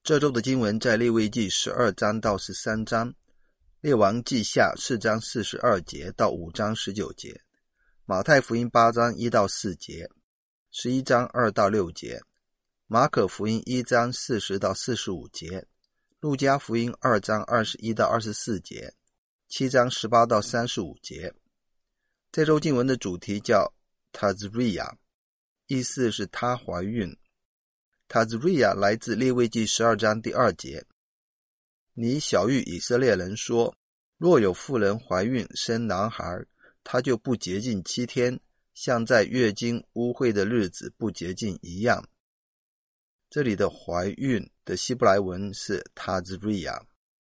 这周的经文在利未记12章到13章，列王记下4章42节到5章19节，马太福音8章1到4节，11章2到6节，马可福音1章40到45节，路加福音2章21到24节，7章18到35节。这周经文的主题叫 Tazria， 意思是她怀孕。Tazria 来自利未记12章第2节，你晓谕以色列人说，若有妇人怀孕生男孩，她就不洁净7天，像在月经污秽的日子不洁净一样。这里的怀孕的希伯来文是 Tazria。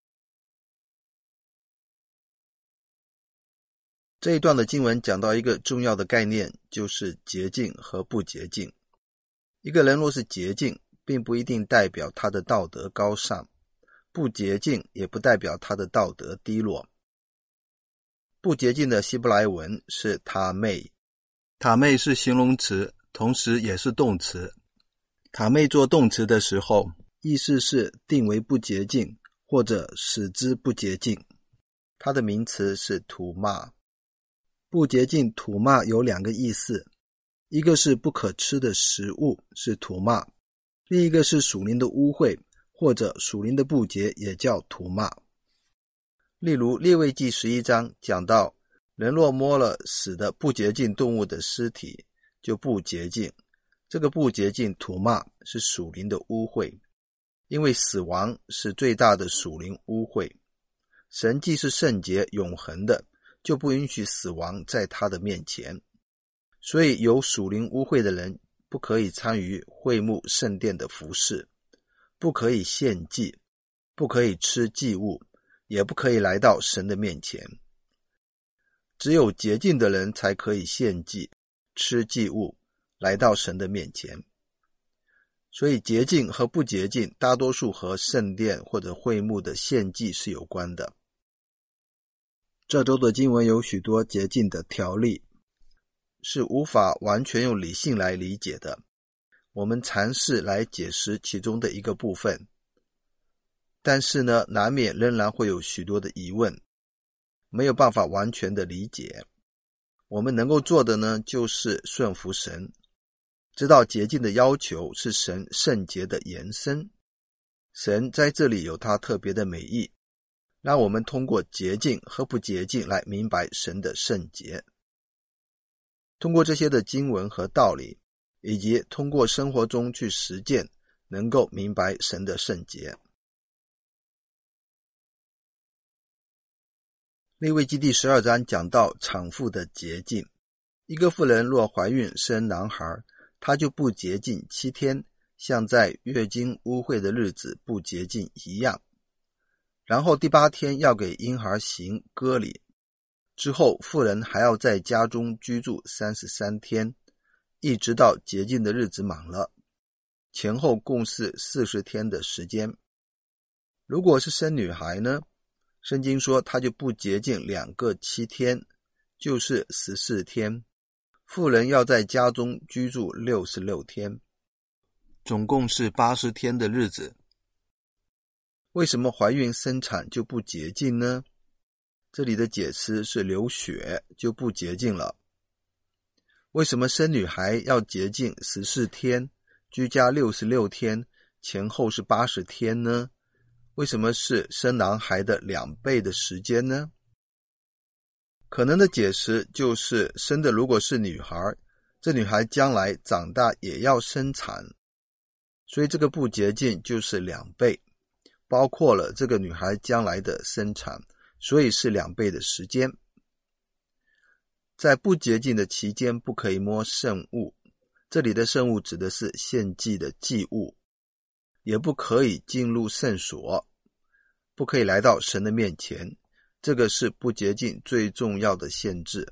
这一段的经文讲到一个重要的概念，就是洁净和不洁净。一个人若是洁净，并不一定代表他的道德高尚，不洁净也不代表他的道德低落。不洁净的希伯来文是塔妹，塔妹是形容词，同时也是动词。塔妹做动词的时候，意思是定为不洁净，或者使之不洁净。它的名词是土骂。不洁净土骂有2个意思，一个是不可吃的食物，是土骂，另一个是属灵的污秽，或者属灵的不洁，也叫土骂。例如利未记11章讲到，人若摸了死的不洁净动物的尸体，就不洁净。这个不洁净土骂是属灵的污秽，因为死亡是最大的属灵污秽。神既是圣洁永恒的，就不允许死亡在他的面前，所以有属灵污秽的人不可以参与会幕圣殿的服事，不可以献祭，不可以吃祭物，也不可以来到神的面前。只有洁净的人才可以献祭，吃祭物，来到神的面前。所以洁净和不洁净大多数和圣殿或者会幕的献祭是有关的。这周的经文有许多洁净的条例，是无法完全用理性来理解的。我们尝试来解释其中的一个部分，但是呢，难免仍然会有许多的疑问，没有办法完全的理解。我们能够做的呢，就是顺服神，知道洁净的要求是神圣洁的延伸。神在这里有他特别的美意，让我们通过洁净和不洁净来明白神的圣洁。通过这些的经文和道理，以及通过生活中去实践，能够明白神的圣洁。利未记第12章讲到产妇的洁净，一个妇人若怀孕生男孩，她就不洁净7天，像在月经污秽的日子不洁净一样。然后第8天要给婴孩行割礼，之后妇人还要在家中居住33天，一直到洁净的日子满了，前后共是40天的时间。如果是生女孩呢，圣经说她就不洁净2个7天，就是14天。妇人要在家中居住66天，总共是80天的日子。为什么怀孕生产就不洁净呢？这里的解释是流血就不洁净了。为什么生女孩要洁净14天，居家66天，前后是80天呢？为什么是生男孩的2倍的时间呢？可能的解释就是生的如果是女孩，这女孩将来长大也要生产，所以这个不洁净就是2倍，包括了这个女孩将来的生产，所以是2倍的时间。在不洁净的期间不可以摸圣物，这里的圣物指的是献祭的祭物，也不可以进入圣所，不可以来到神的面前，这个是不洁净最重要的限制。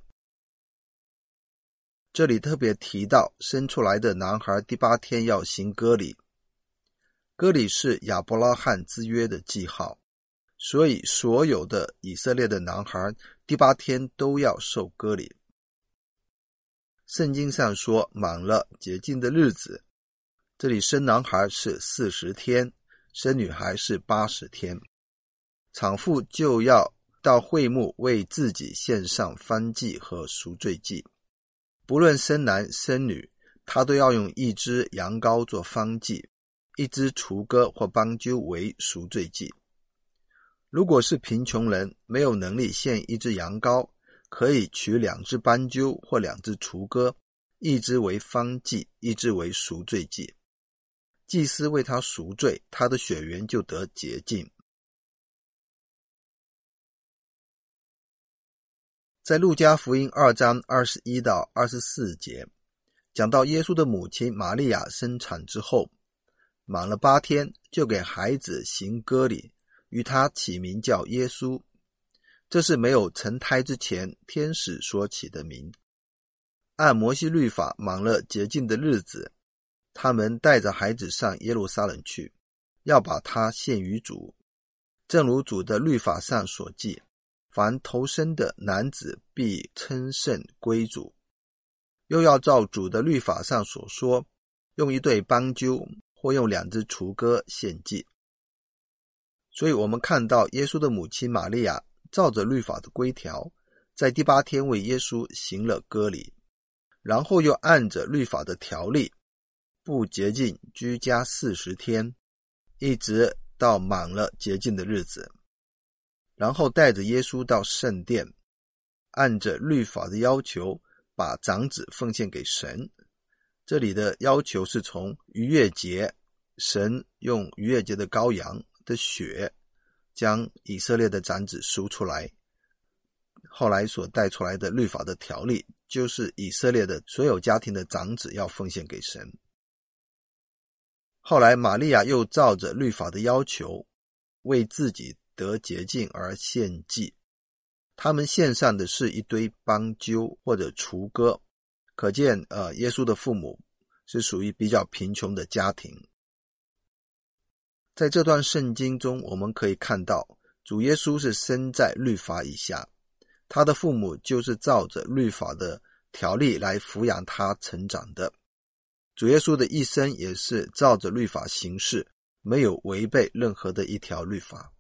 这里特别提到生出来的男孩第8天要行割礼，割礼是亚伯拉罕之约的记号，所以所有的以色列的男孩第8天都要受割礼。圣经上说满了洁净的日子，这里生男孩是40天， 生女孩是80天。产妇就要到会幕为自己献上燔祭和赎罪祭，不论生男生女，她都要用一只羊羔做燔祭，一只雏鸽或斑鸠为赎罪祭。如果是贫穷人，没有能力献一只羊羔，可以取2只斑鸠或2只雏鸽，一只为燔祭，一只为赎罪祭。祭司为他赎罪，他的血缘就得洁净。在路加福音2章21到24节，讲到耶稣的母亲玛利亚生产之后，满了8天，就给孩子行割礼，与他起名叫耶稣。这是没有成胎之前天使所起的名。按摩西律法满了洁净的日子，他们带着孩子上耶路撒冷去，要把他献于主。正如主的律法上所记，凡头生的男子必称圣归主。又要照主的律法上所说，用一对斑鸠或用2只雏鸽献祭。所以我们看到耶稣的母亲玛利亚照着律法的规条，在第8天为耶稣行了割礼，然后又按着律法的条例不洁净居家40天，一直到满了洁净的日子，然后带着耶稣到圣殿，按着律法的要求把长子奉献给神。这里的要求是从逾越节，神用逾越节的羔羊的血将以色列的长子赎出来，后来所带出来的律法的条例，就是以色列的所有家庭的长子要奉献给神。后来玛利亚又照着律法的要求，为自己得洁净而献祭。他们献上的是一堆斑鸠或者雏鸽，可见耶稣的父母是属于比较贫穷的家庭。在这段圣经中，我们可以看到主耶稣是生在律法以下，他的父母就是照着律法的条例来抚养他成长的。主耶稣的一生也是照着律法行事，没有违背任何的一条律法。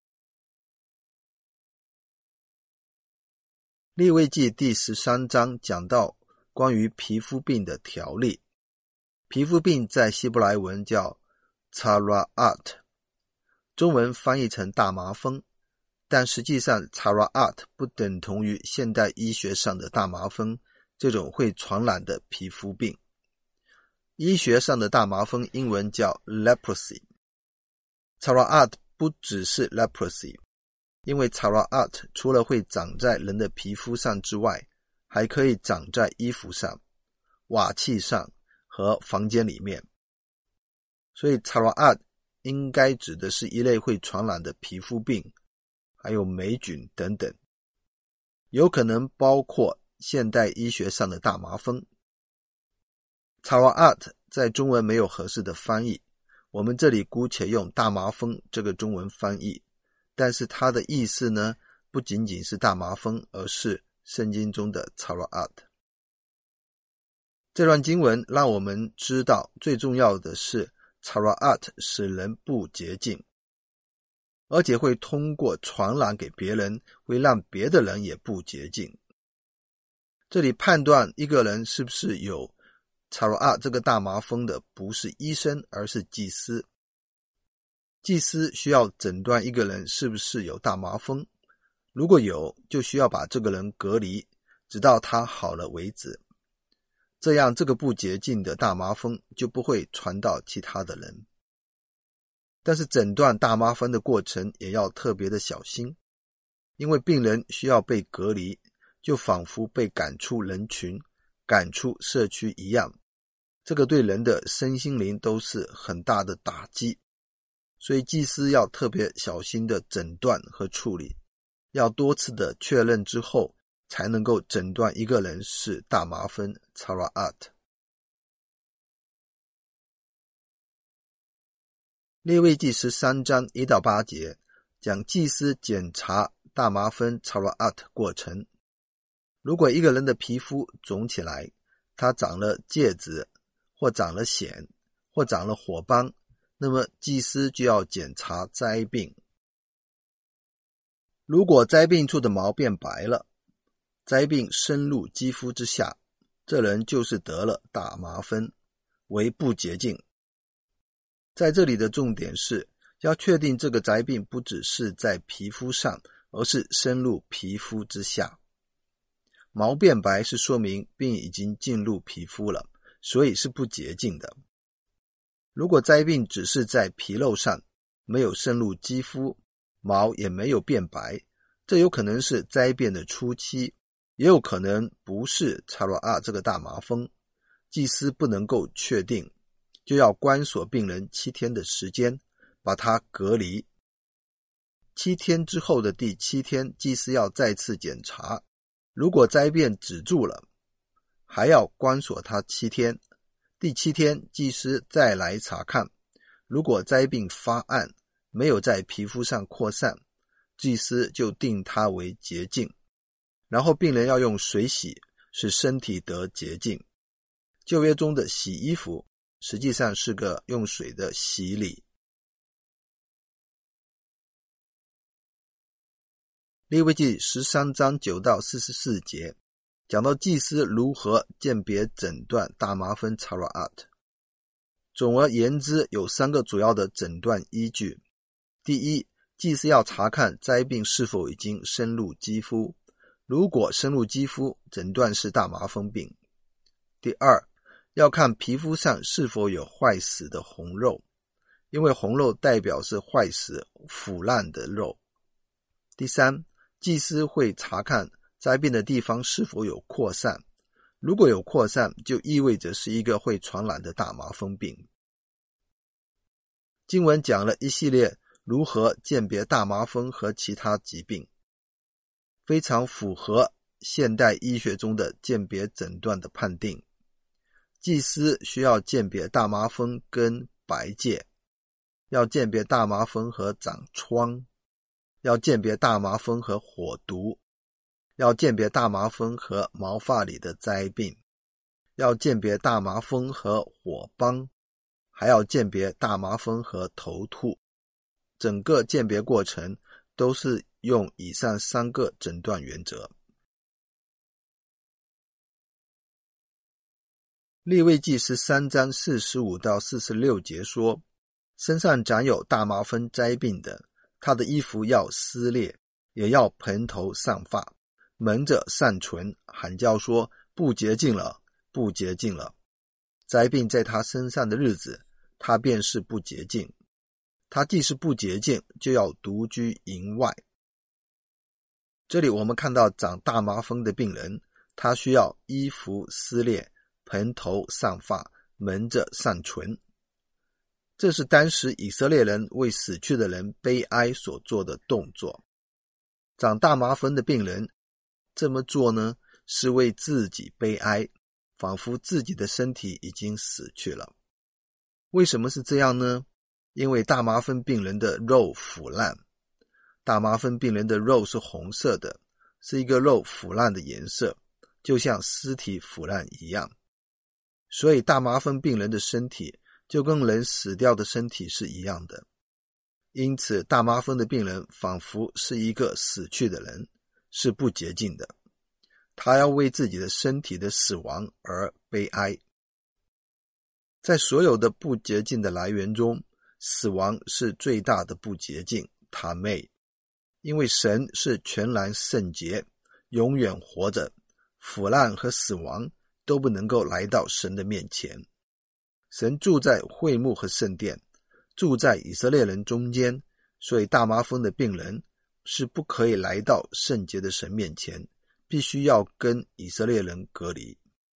利未记第13章讲到关于皮肤病的条例。皮肤病在希伯来文叫 Tzara'at， 中文翻译成大麻风，但实际上 Tzara'at 不等同于现代医学上的大麻风这种会传染的皮肤病。医学上的大麻风英文叫 leprosy。 Tzara'at 不只是 leprosy， 因为 Tzara'at 除了会长在人的皮肤上之外，还可以长在衣服上、瓦器上和房间里面。所以 Tzara'at 应该指的是一类会传染的皮肤病，还有霉菌等等，有可能包括现代医学上的大麻风。Tzara'at 在中文没有合适的翻译，我们这里姑且用大麻风这个中文翻译，但是它的意思呢，不仅仅是大麻风，而是圣经中的 Tzara'at。 这段经文让我们知道最重要的是 Tzara'at 使人不洁净，而且会通过传染给别人，会让别的人也不洁净。这里判断一个人是不是有Tzara'at 这个大麻风的不是医生，而是祭司。祭司需要诊断一个人是不是有大麻风，如果有，就需要把这个人隔离，直到他好了为止。这样这个不洁净的大麻风就不会传到其他的人。但是诊断大麻风的过程也要特别的小心，因为病人需要被隔离，就仿佛被赶出人群、赶出社区一样，这个对人的身心灵都是很大的打击。所以祭司要特别小心的诊断和处理，要多次的确认之后，才能够诊断一个人是大麻风 Tzara'at。 利未记13章1到8节讲祭司检查大麻风 Tzara'at 过程。如果一个人的皮肤肿起来，他长了疥子，或长了癣，或长了火斑， 那么祭司就要检查灾病。如果灾病处的毛变白了，灾病深入肌肤之下，这人就是得了大麻风，为不洁净。在这里的重点是要确定这个灾病不只是在皮肤上，而是深入皮肤之下。毛变白是说明病已经进入皮肤了，所以是不洁净的。如果灾病只是在皮肉上，没有渗入肌肤，毛也没有变白，这有可能是灾变的初期，也有可能不是查罗阿这个大麻风。祭司不能够确定，就要关锁病人7天的时间，把他隔离。7天之后的第7天，祭司要再次检查，如果灾变止住了，还要关锁他7天。第7天，祭司再来查看，如果灾病发暗，没有在皮肤上扩散，祭司就定他为洁净。然后病人要用水洗，使身体得洁净。旧约中的洗衣服实际上是个用水的洗礼。利未记13章9到44节讲到祭司如何鉴别诊断大麻风查罗阿。总而言之，有3个主要的诊断依据。第一，祭司要查看灾病是否已经深入肌肤，如果深入肌肤，诊断是大麻风病。第二，要看皮肤上是否有坏死的红肉，因为红肉代表是坏死腐烂的肉。第三，祭司会查看灾病的地方是否有扩散，如果有扩散，就意味着是一个会传染的大麻风病。经文讲了一系列如何鉴别大麻风和其他疾病，非常符合现代医学中的鉴别诊断的判定。祭司需要鉴别大麻风跟白疥，要鉴别大麻风和长疮，要鉴别大麻风和火毒，要鉴别大麻风和毛发里的灾病，要鉴别大麻风和火斑，还要鉴别大麻风和头秃。整个鉴别过程都是用以上3个诊断原则。利未记13章45到46节说，身上长有大麻风灾病的，他的衣服要撕裂，也要蓬头散发，蒙着上唇，喊叫说，不洁净了，不洁净了。灾病在他身上的日子，他便是不洁净。他既是不洁净，就要独居营外。这里我们看到长大麻风的病人，他需要衣服撕裂，蓬头散发，蒙着上唇。这是当时以色列人为死去的人悲哀所做的动作。长大麻风的病人这么做呢，是为自己悲哀，仿佛自己的身体已经死去了。为什么是这样呢？因为大麻风病人的肉腐烂，大麻风病人的肉是红色的，是一个肉腐烂的颜色，就像尸体腐烂一样。所以大麻风病人的身体就跟人死掉的身体是一样的。因此大麻风的病人仿佛是一个死去的人，是不洁净的。他要为自己的身体的死亡而悲哀。在所有的不洁净的来源中，死亡是最大的不洁净，塔妹。因为神是全然圣洁，永远活着，腐烂和死亡都不能够来到神的面前。神住在会幕和圣殿，住在以色列人中间，所以大麻风的病人是不可以来到圣洁的神面前，必须要跟以色列人隔离。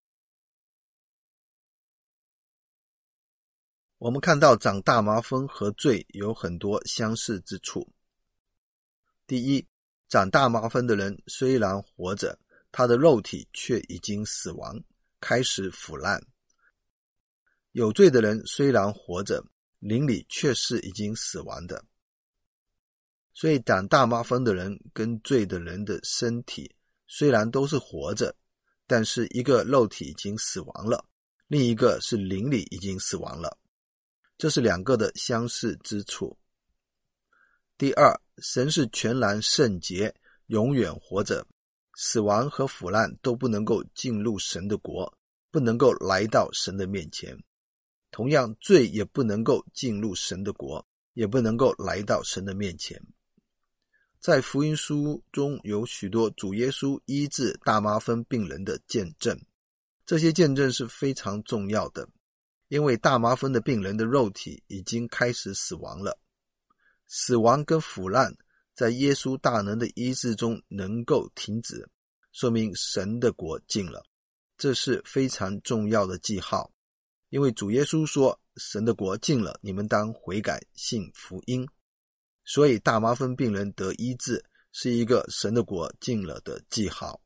我们看到长大麻风和罪有很多相似之处。第一，长大麻风的人虽然活着，他的肉体却已经死亡，开始腐烂。有罪的人虽然活着，灵里却是已经死亡的。所以长大麻风的人跟罪的人的身体虽然都是活着，但是一个肉体已经死亡了，另一个是灵里已经死亡了。 这是两个的相似之处。第二，神是全然圣洁，永远活着，死亡和腐烂都不能够进入神的国，不能够来到神的面前。同样，罪也不能够进入神的国，也不能够来到神的面前。在福音书中有许多主耶稣医治大麻风病人的见证，这些见证是非常重要的，因为大麻风的病人的肉体已经开始死亡了。死亡跟腐烂在耶稣大能的医治中能够停止，说明神的国近了，这是非常重要的记号。因为主耶稣说，神的国近了，你们当悔改信福音。所以大麻风病人得医治是一个神的国近了的记号。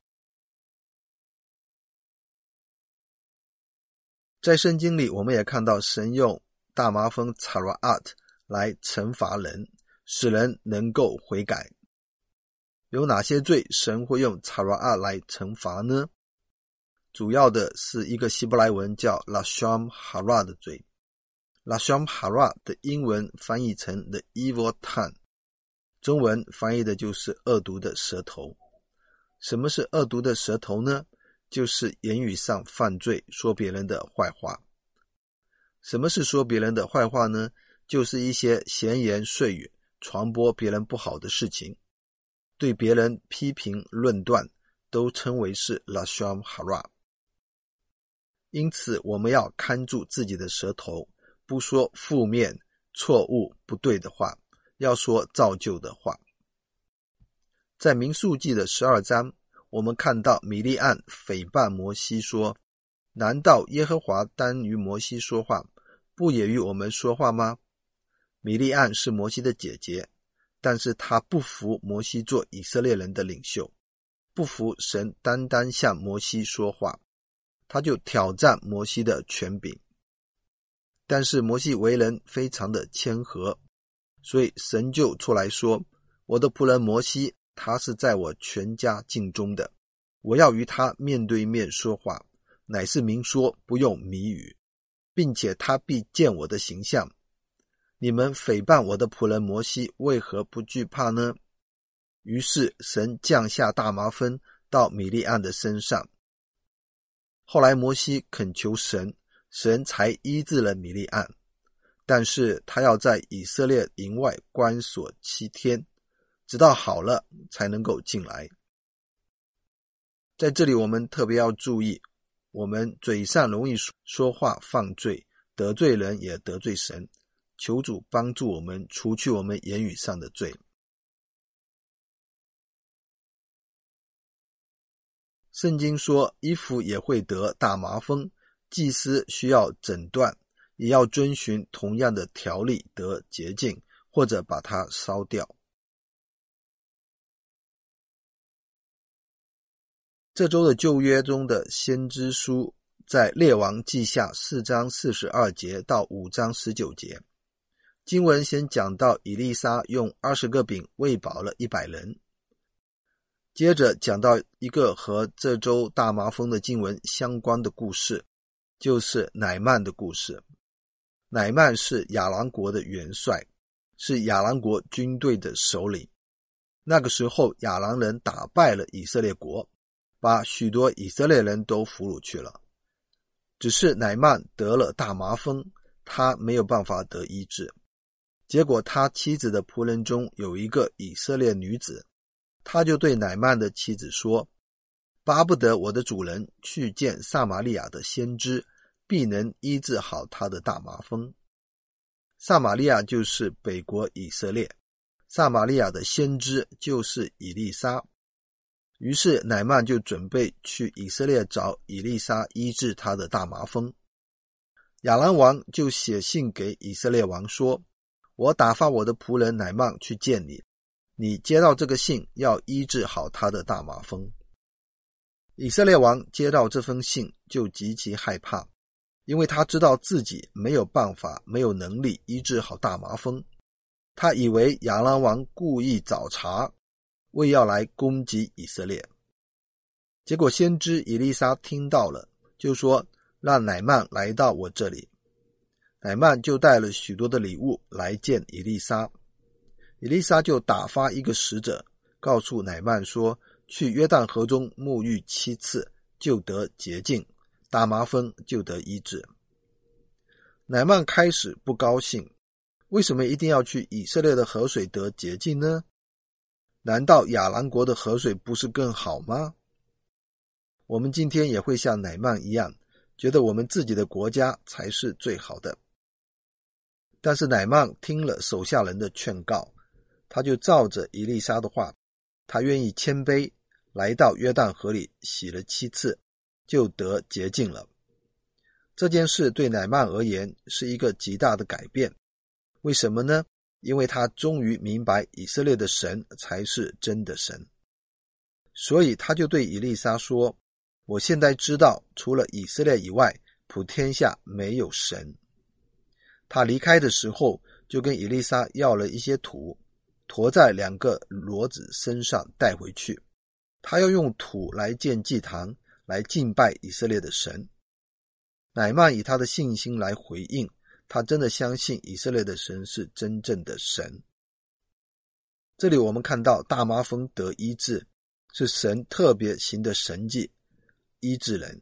在圣经里我们也看到神用大麻风 Tzara'at 来惩罚人，使人能够悔改。有哪些罪神会用 Tzara'at 来惩罚呢？主要的是一个希伯来文叫 Lashon Hara 的罪。Lashon Hara 的英文翻译成 The Evil Tongue， 中文翻译的就是恶毒的舌头。什么是恶毒的舌头呢？就是言语上犯罪，说别人的坏话。什么是说别人的坏话呢？就是一些闲言碎语，传播别人不好的事情，对别人批评论断，都称为是 Lashon Hara。 因此我们要看住自己的舌头，不说负面、错误、不对的话，要说造就的话。在民数记的12章，我们看到米利暗诽谤摩西说，难道耶和华单与摩西说话，不也与我们说话吗？米利暗是摩西的姐姐，但是她不服摩西做以色列人的领袖，不服神单单向摩西说话，她就挑战摩西的权柄。但是摩西为人非常的谦和，所以神就出来说，我的仆人摩西，他是在我全家境中的，我要与他面对面说话，乃是明说，不用谜语，并且他必见我的形象。你们诽谤我的仆人摩西，为何不惧怕呢？于是神降下大麻风到米利暗的身上。后来摩西恳求神，神才医治了米利暗，但是他要在以色列营外关锁7天，直到好了才能够进来。在这里我们特别要注意，我们嘴上容易说话犯罪，得罪人也得罪神，求主帮助我们除去我们言语上的罪。圣经说衣服也会得大麻风，祭司需要诊断，也要遵循同样的条例得洁净，或者把它烧掉。这周的旧约中的先知书在列王记下4章42节到5章19节。经文先讲到以利沙用20个饼喂饱了100人，接着讲到一个和这周大麻风的经文相关的故事，就是乃曼的故事。乃曼是亚兰国的元帅，是亚兰国军队的首领。那个时候亚兰人打败了以色列国，把许多以色列人都俘虏去了。只是乃曼得了大麻风，他没有办法得医治。结果他妻子的仆人中有一个以色列女子，他就对乃曼的妻子说，巴不得我的主人去见撒玛利亚的先知，必能医治好他的大麻风。撒玛利亚就是北国以色列，撒玛利亚的先知就是以利沙。于是乃曼就准备去以色列找以利沙医治他的大麻风。亚兰王就写信给以色列王说，我打发我的仆人乃曼去见你，你接到这个信，要医治好他的大麻风。以色列王接到这封信就极其害怕，因为他知道自己没有办法，没有能力医治好大麻风。他以为亚兰王故意找茬，为要来攻击以色列。结果先知以利沙听到了，就说让乃曼来到我这里。 乃縵就带了许多的礼物来见以利沙。以利沙就打发一个使者告诉乃縵说，去约旦河中沐浴7次，就得洁净，大麻风就得医治。乃縵开始不高兴，为什么一定要去以色列的河水得洁净呢？难道亚兰国的河水不是更好吗？我们今天也会像乃縵一样，觉得我们自己的国家才是最好的。但是乃縵听了手下人的劝告，他就照着以利沙的话，他愿意谦卑，来到约旦河里洗了7次，就得洁净了。这件事对乃縵而言是一个极大的改变。为什么呢？因为他终于明白以色列的神才是真的神。所以他就对以利沙说，我现在知道除了以色列以外，普天下没有神。他离开的时候，就跟以利沙要了一些土，驮在2个骡子身上带回去。他要用土来建祭坛，来敬拜以色列的神。乃縵以他的信心来回应，他真的相信以色列的神是真正的神。这里我们看到大麻风得医治，是神特别行的神迹，医治人。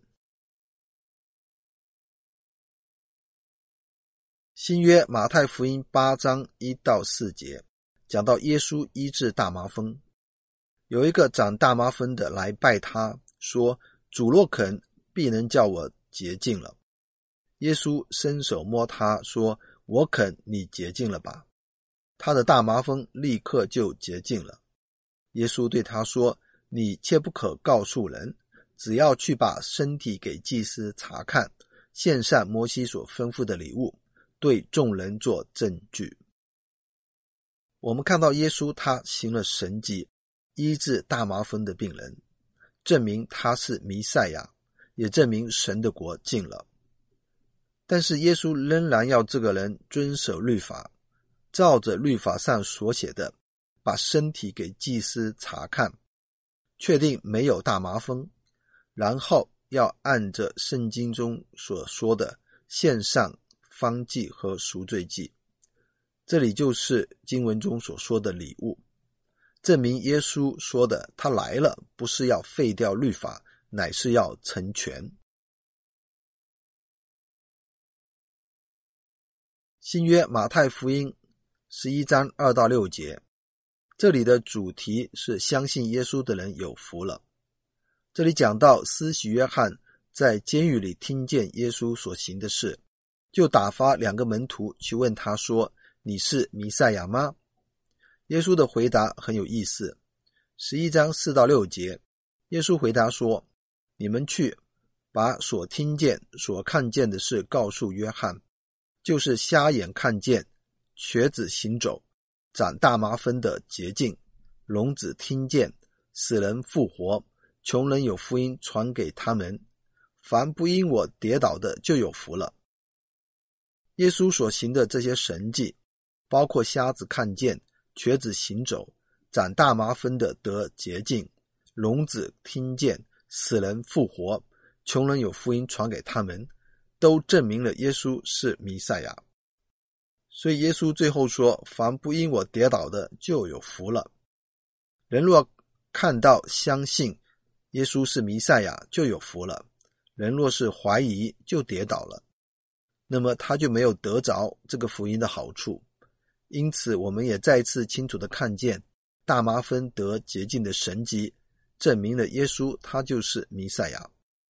新约马太福音8章1到4节讲到耶稣医治大麻风。有一个长大麻风的来拜他，说，主若肯，必能叫我洁净了。耶稣伸手摸他，说，我肯，你洁净了吧。他的大麻风立刻就洁净了。耶稣对他说，你切不可告诉人，只要去把身体给祭司查看，献上摩西所吩咐的礼物，对众人做证据。我们看到耶稣他行了神迹，医治大麻风的病人，证明他是弥赛亚，也证明神的国近了。但是耶稣仍然要这个人遵守律法，照着律法上所写的，把身体给祭司查看，确定没有大麻风，然后要按着圣经中所说的献上燔祭和赎罪祭。这里就是经文中所说的礼物，证明耶稣说的他来了不是要废掉律法，乃是要成全。新约马太福音11章2到6节，这里的主题是相信耶稣的人有福了。这里讲到施洗约翰在监狱里听见耶稣所行的事，就打发2个门徒去问他说，你是弥赛亚吗？耶稣的回答很有意思。11章4到6节，耶稣回答说，你们去把所听见所看见的事告诉约翰，就是瞎眼看见，瘸子行走，长大麻风的洁净，聋子听见，死人复活，穷人有福音传给他们，凡不因我跌倒的就有福了。耶稣所行的这些神迹，包括瞎子看见，瘸子行走，长大麻风的得洁净，聋子听见，死人复活，穷人有福音传给他们，都证明了耶稣是弥赛亚。所以耶稣最后说，凡不因我跌倒的就有福了。人若看到相信耶稣是弥赛亚就有福了，人若是怀疑就跌倒了，那么他就没有得着这个福音的好处。因此我们也再次清楚地看见大麻风得洁净的神迹，证明了耶稣他就是弥赛亚。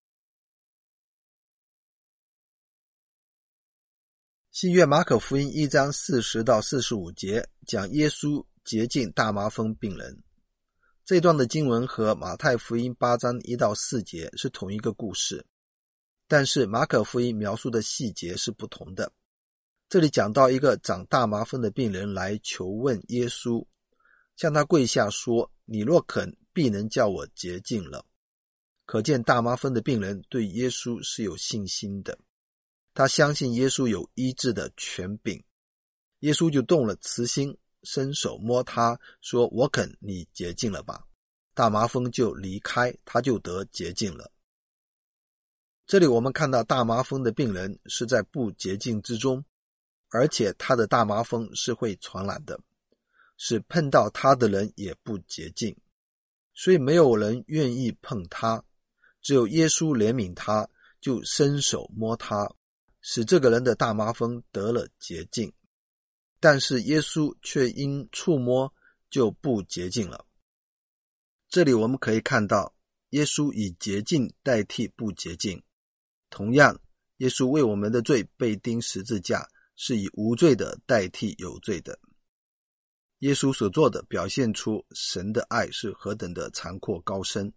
新约马可福音1章40到45节讲耶稣洁净大麻风病人。这段的经文和马太福音8章1到4节是同一个故事，但是马可福音描述的细节是不同的。这里讲到一个长大麻风的病人来求问耶稣，向他跪下说，你若肯，必能叫我洁净了。可见大麻风的病人对耶稣是有信心的，他相信耶稣有医治的权柄。耶稣就动了慈心，伸手摸他，说，我肯，你洁净了吧。大麻风就离开，他就得洁净了。这里我们看到大麻风的病人是在不洁净之中， 而且他的大麻风是会传染的，使碰到他的人也不洁净，所以没有人愿意碰他，只有耶稣怜悯他，就伸手摸他，使这个人的大麻风得了洁净。但是耶稣却因触摸就不洁净了。这里我们可以看到，耶稣以洁净代替不洁净。同样，耶稣为我们的罪被钉十字架，是以无罪的代替有罪的。耶稣所做的表现出神的爱是何等的残阔高深。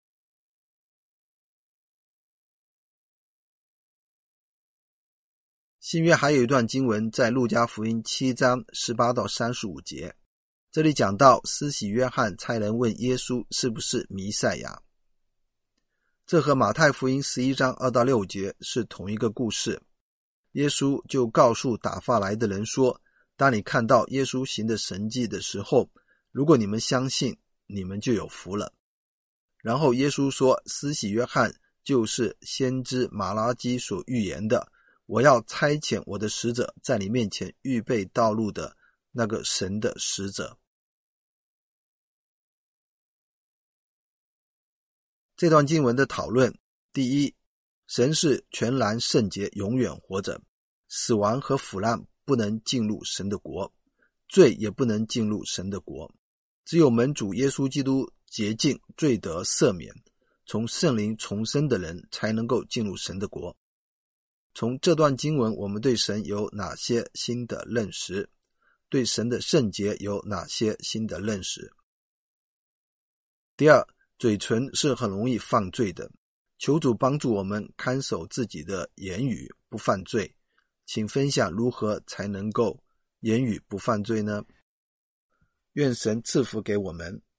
新约还有一段经文在路加福音7章18到35节，这里讲到施洗约翰差人问耶稣是不是弥赛亚，这和马太福音11章2到6节是同一个故事。耶稣就告诉打发来的人说，当你看到耶稣行的神迹的时候，如果你们相信，你们就有福了。然后耶稣说，施洗约翰就是先知马拉基所预言的，我要差遣我的使者在你面前预备道路的那个神的使者。这段经文的讨论，第一，神是全然圣洁，永远活着，死亡和腐烂不能进入神的国，罪也不能进入神的国，只有门主耶稣基督洁净，罪得赦免，从圣灵重生的人才能够进入神的国。从这段经文，我们对神有哪些新的认识？对神的圣洁有哪些新的认识？第二，嘴唇是很容易犯罪的，求主帮助我们看守自己的言语，不犯罪。请分享如何才能够言语不犯罪呢？愿神赐福给我们。